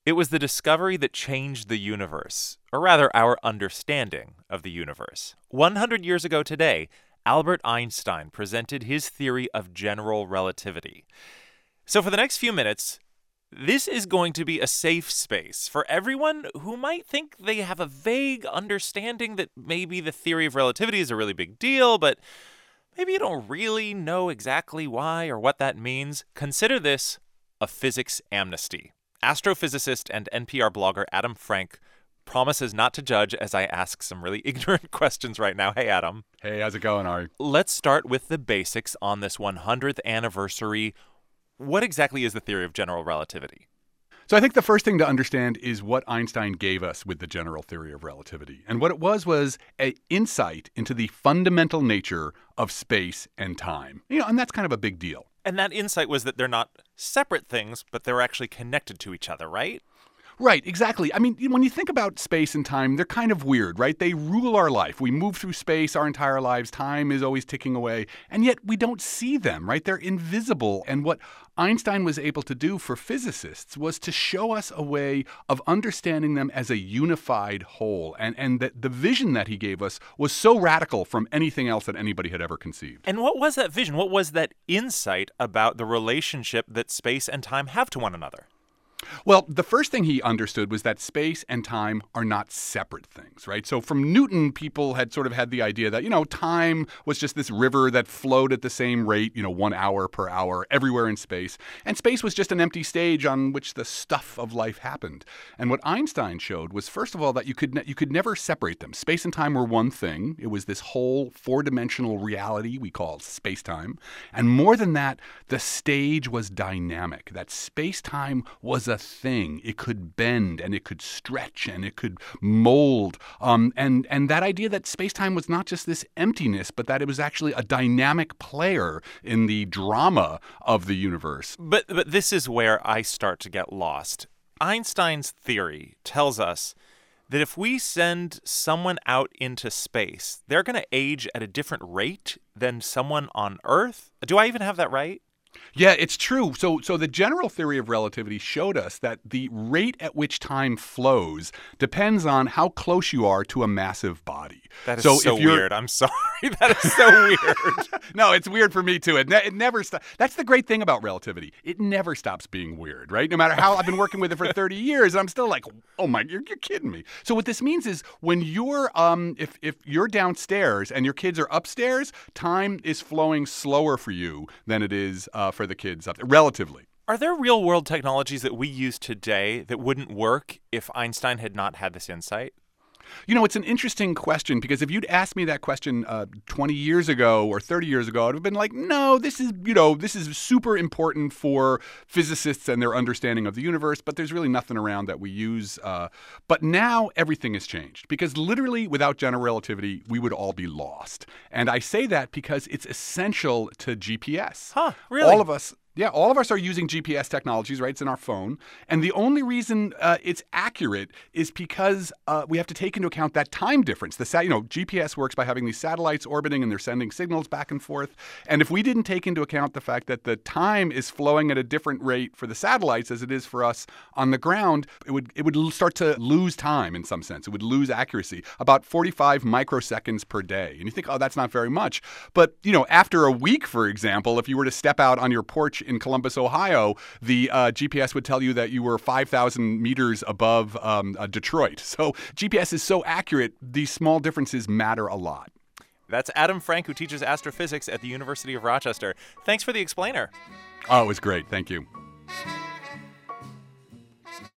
It was the discovery that changed the universe, or rather, our understanding of the universe. 100 years ago today, Albert Einstein presented his theory of general relativity. So for the next few minutes, this is going to be a safe space for everyone who might think they have a vague understanding that maybe the theory of relativity is a really big deal, but maybe you don't really know exactly why or what that means. Consider this a physics amnesty. Astrophysicist and NPR blogger Adam Frank promises not to judge as I ask some really ignorant questions right now. Hey, Adam. Hey, how's it going, Ari? Let's start with the basics on this 100th anniversary. What exactly is the theory of general relativity? So I think the first thing to understand is what Einstein gave us with the general theory of relativity. And what it was an insight into the fundamental nature of space and time. And that's kind of a big deal. And that insight was that they're not separate things, but they're actually connected to each other, right? Right, exactly. I mean, when you think about space and time, they're kind of weird, right? They rule our life. We move through space our entire lives. Time is always ticking away. And yet we don't see them, right? They're invisible. And what Einstein was able to do for physicists was to show us a way of understanding them as a unified whole. And that the vision that he gave us was so radical from anything else that anybody had ever conceived. And what was that vision? What was that insight about the relationship that space and time have to one another? Well, the first thing he understood was that space and time are not separate things, right? So from Newton, people had sort of had the idea that, time was just this river that flowed at the same rate, 1 hour per hour everywhere in space. And space was just an empty stage on which the stuff of life happened. And what Einstein showed was, first of all, that you could never separate them. Space and time were one thing. It was this whole four-dimensional reality we call space-time. And more than that, the stage was dynamic, that space-time was a thing. It could bend and it could stretch and it could mold. And that idea that space-time was not just this emptiness, but that it was actually a dynamic player in the drama of the universe. But this is where I start to get lost. Einstein's theory tells us that if we send someone out into space, they're going to age at a different rate than someone on Earth. Do I even have that right? Yeah, it's true. So the general theory of relativity showed us that the rate at which time flows depends on how close you are to a massive body. That is so weird. I'm sorry. That is so weird. No, it's weird for me too. It never stops. That's the great thing about relativity. It never stops being weird, right? No matter how I've been working with it for 30 years, and I'm still like, oh my, you're kidding me. So what this means is when you're if you're downstairs and your kids are upstairs, time is flowing slower for you than it is for the kids up there, relatively. Are there real-world technologies that we use today that wouldn't work if Einstein had not had this insight? It's an interesting question because if you'd asked me that question 20 years ago or 30 years ago, I'd have been like, no, this is super important for physicists and their understanding of the universe, but there's really nothing around that we use. But now everything has changed because literally without general relativity, we would all be lost. And I say that because it's essential to GPS. Huh, really? All of us are using GPS technologies, right? It's in our phone. And the only reason it's accurate is because we have to take into account that time difference. GPS works by having these satellites orbiting and they're sending signals back and forth. And if we didn't take into account the fact that the time is flowing at a different rate for the satellites as it is for us on the ground, it would start to lose time in some sense. It would lose accuracy, about 45 microseconds per day. And you think, oh, that's not very much. But, after a week, for example, if you were to step out on your porch in Columbus, Ohio, the GPS would tell you that you were 5,000 meters above Detroit. So GPS is so accurate, these small differences matter a lot. That's Adam Frank, who teaches astrophysics at the University of Rochester. Thanks for the explainer. Oh, it was great. Thank you.